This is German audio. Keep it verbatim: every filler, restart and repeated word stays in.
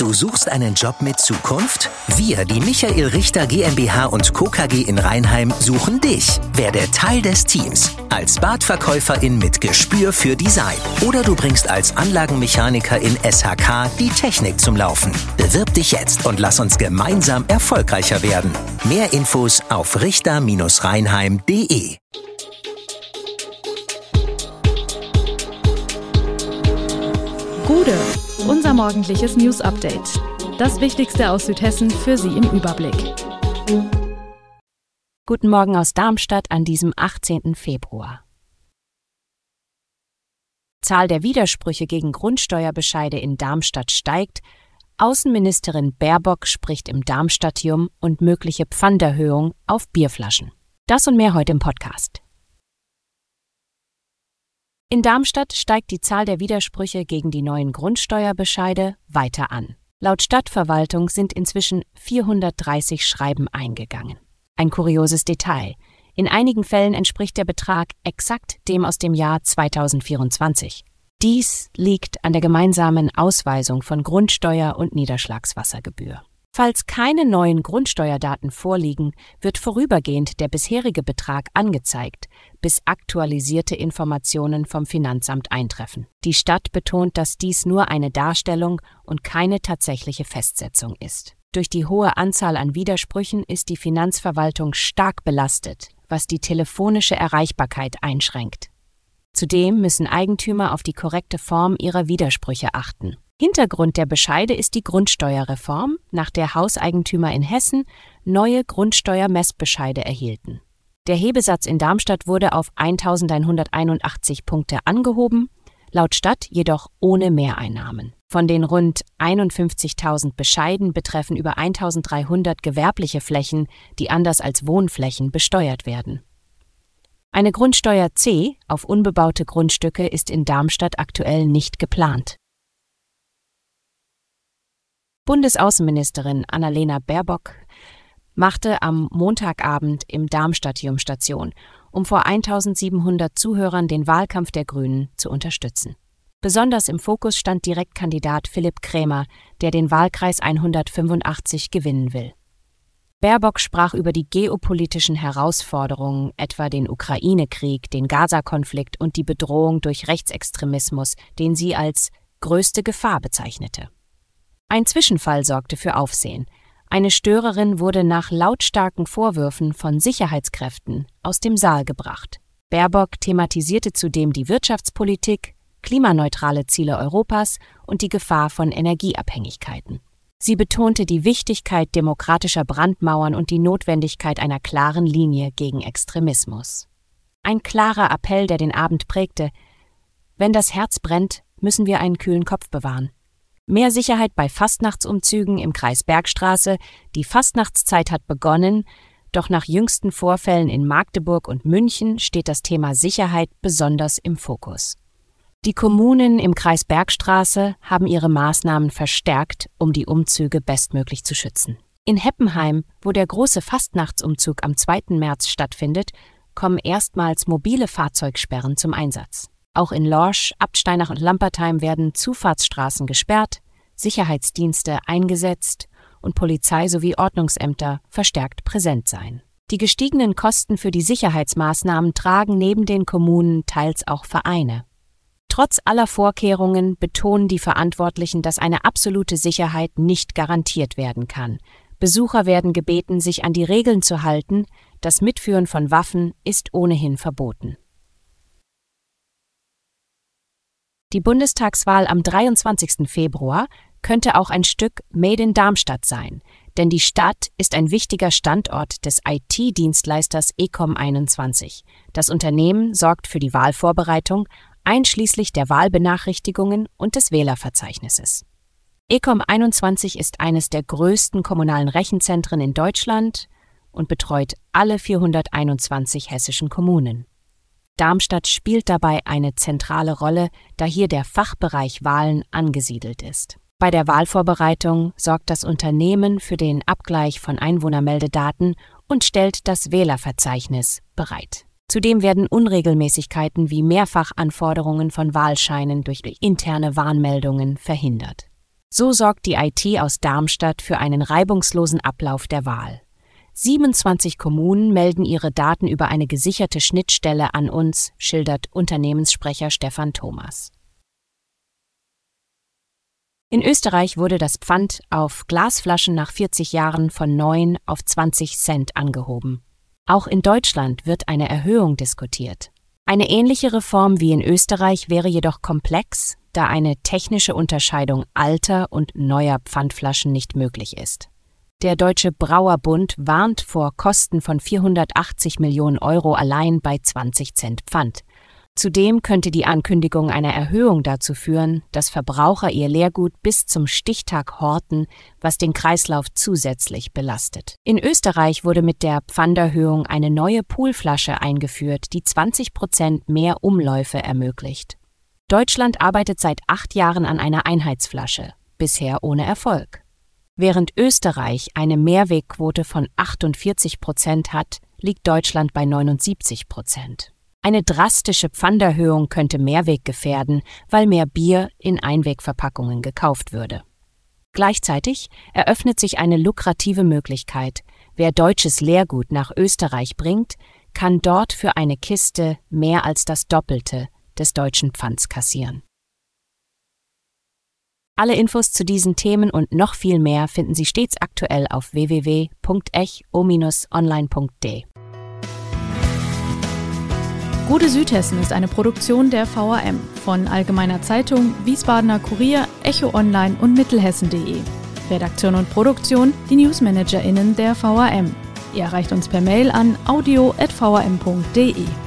Du suchst einen Job mit Zukunft? Wir, die Michael Richter GmbH und Co. KG in Rheinheim, suchen dich. Werde Teil des Teams. Als Badverkäuferin mit Gespür für Design. Oder du bringst als Anlagenmechanikerin S H K die Technik zum Laufen. Bewirb dich jetzt und lass uns gemeinsam erfolgreicher werden. Mehr Infos auf richter Bindestrich rheinheim punkt de. Gude, unser morgendliches News-Update. Das Wichtigste aus Südhessen für Sie im Überblick. Guten Morgen aus Darmstadt an diesem achtzehnten Februar. Zahl der Widersprüche gegen Grundsteuerbescheide in Darmstadt steigt. Außenministerin Baerbock spricht im Darmstadtium und mögliche Pfanderhöhung auf Bierflaschen. Das und mehr heute im Podcast. In Darmstadt steigt die Zahl der Widersprüche gegen die neuen Grundsteuerbescheide weiter an. Laut Stadtverwaltung sind inzwischen vierhundertdreißig Schreiben eingegangen. Ein kurioses Detail. In einigen Fällen entspricht der Betrag exakt dem aus dem Jahr zweitausendvierundzwanzig. Dies liegt an der gemeinsamen Ausweisung von Grundsteuer- und Niederschlagswassergebühr. Falls keine neuen Grundsteuerdaten vorliegen, wird vorübergehend der bisherige Betrag angezeigt, bis aktualisierte Informationen vom Finanzamt eintreffen. Die Stadt betont, dass dies nur eine Darstellung und keine tatsächliche Festsetzung ist. Durch die hohe Anzahl an Widersprüchen ist die Finanzverwaltung stark belastet, was die telefonische Erreichbarkeit einschränkt. Zudem müssen Eigentümer auf die korrekte Form ihrer Widersprüche achten. Hintergrund der Bescheide ist die Grundsteuerreform, nach der Hauseigentümer in Hessen neue Grundsteuermessbescheide erhielten. Der Hebesatz in Darmstadt wurde auf eintausendeinhunderteinundachtzig Punkte angehoben, laut Stadt jedoch ohne Mehreinnahmen. Von den rund einundfünfzigtausend Bescheiden betreffen über eintausenddreihundert gewerbliche Flächen, die anders als Wohnflächen besteuert werden. Eine Grundsteuer C auf unbebaute Grundstücke ist in Darmstadt aktuell nicht geplant. Bundesaußenministerin Annalena Baerbock machte am Montagabend im Darmstadtium Station, um vor eintausendsiebenhundert Zuhörern den Wahlkampf der Grünen zu unterstützen. Besonders im Fokus stand Direktkandidat Philipp Krämer, der den Wahlkreis hundertfünfundachtzig gewinnen will. Baerbock sprach über die geopolitischen Herausforderungen, etwa den Ukraine-Krieg, den Gaza-Konflikt und die Bedrohung durch Rechtsextremismus, den sie als größte Gefahr bezeichnete. Ein Zwischenfall sorgte für Aufsehen. Eine Störerin wurde nach lautstarken Vorwürfen von Sicherheitskräften aus dem Saal gebracht. Baerbock thematisierte zudem die Wirtschaftspolitik, klimaneutrale Ziele Europas und die Gefahr von Energieabhängigkeiten. Sie betonte die Wichtigkeit demokratischer Brandmauern und die Notwendigkeit einer klaren Linie gegen Extremismus. Ein klarer Appell, der den Abend prägte: Wenn das Herz brennt, müssen wir einen kühlen Kopf bewahren. Mehr Sicherheit bei Fastnachtsumzügen im Kreis Bergstraße. Die Fastnachtszeit hat begonnen, doch nach jüngsten Vorfällen in Magdeburg und München steht das Thema Sicherheit besonders im Fokus. Die Kommunen im Kreis Bergstraße haben ihre Maßnahmen verstärkt, um die Umzüge bestmöglich zu schützen. In Heppenheim, wo der große Fastnachtsumzug am zweiten März stattfindet, kommen erstmals mobile Fahrzeugsperren zum Einsatz. Auch in Lorsch, Abtsteinach und Lampertheim werden Zufahrtsstraßen gesperrt, Sicherheitsdienste eingesetzt und Polizei sowie Ordnungsämter verstärkt präsent sein. Die gestiegenen Kosten für die Sicherheitsmaßnahmen tragen neben den Kommunen teils auch Vereine. Trotz aller Vorkehrungen betonen die Verantwortlichen, dass eine absolute Sicherheit nicht garantiert werden kann. Besucher werden gebeten, sich an die Regeln zu halten. Das Mitführen von Waffen ist ohnehin verboten. Die Bundestagswahl am dreiundzwanzigsten Februar könnte auch ein Stück Made in Darmstadt sein, denn die Stadt ist ein wichtiger Standort des I T-Dienstleisters Ecom einundzwanzig. Das Unternehmen sorgt für die Wahlvorbereitung, einschließlich der Wahlbenachrichtigungen und des Wählerverzeichnisses. Ecom einundzwanzig ist eines der größten kommunalen Rechenzentren in Deutschland und betreut alle vierhunderteinundzwanzig hessischen Kommunen. Darmstadt spielt dabei eine zentrale Rolle, da hier der Fachbereich Wahlen angesiedelt ist. Bei der Wahlvorbereitung sorgt das Unternehmen für den Abgleich von Einwohnermeldedaten und stellt das Wählerverzeichnis bereit. Zudem werden Unregelmäßigkeiten wie Mehrfachanforderungen von Wahlscheinen durch interne Warnmeldungen verhindert. So sorgt die I T aus Darmstadt für einen reibungslosen Ablauf der Wahl. siebenundzwanzig Kommunen melden ihre Daten über eine gesicherte Schnittstelle an uns, schildert Unternehmenssprecher Stefan Thomas. In Österreich wurde das Pfand auf Glasflaschen nach vierzig Jahren von neun auf zwanzig Cent angehoben. Auch in Deutschland wird eine Erhöhung diskutiert. Eine ähnliche Reform wie in Österreich wäre jedoch komplex, da eine technische Unterscheidung alter und neuer Pfandflaschen nicht möglich ist. Der Deutsche Brauerbund warnt vor Kosten von vierhundertachtzig Millionen Euro allein bei zwanzig Cent Pfand. Zudem könnte die Ankündigung einer Erhöhung dazu führen, dass Verbraucher ihr Leergut bis zum Stichtag horten, was den Kreislauf zusätzlich belastet. In Österreich wurde mit der Pfanderhöhung eine neue Poolflasche eingeführt, die zwanzig Prozent mehr Umläufe ermöglicht. Deutschland arbeitet seit acht Jahren an einer Einheitsflasche, bisher ohne Erfolg. Während Österreich eine Mehrwegquote von achtundvierzig Prozent hat, liegt Deutschland bei neunundsiebzig Prozent. Eine drastische Pfanderhöhung könnte Mehrweg gefährden, weil mehr Bier in Einwegverpackungen gekauft würde. Gleichzeitig eröffnet sich eine lukrative Möglichkeit. Wer deutsches Leergut nach Österreich bringt, kann dort für eine Kiste mehr als das Doppelte des deutschen Pfands kassieren. Alle Infos zu diesen Themen und noch viel mehr finden Sie stets aktuell auf w w w punkt echo Bindestrich online punkt d e. Gute Südhessen ist eine Produktion der V A M von Allgemeiner Zeitung, Wiesbadener Kurier, Echo Online und Mittelhessen punkt de. Redaktion und Produktion die NewsmanagerInnen der V A M. Ihr erreicht uns per Mail an audio at v a m punkt d e.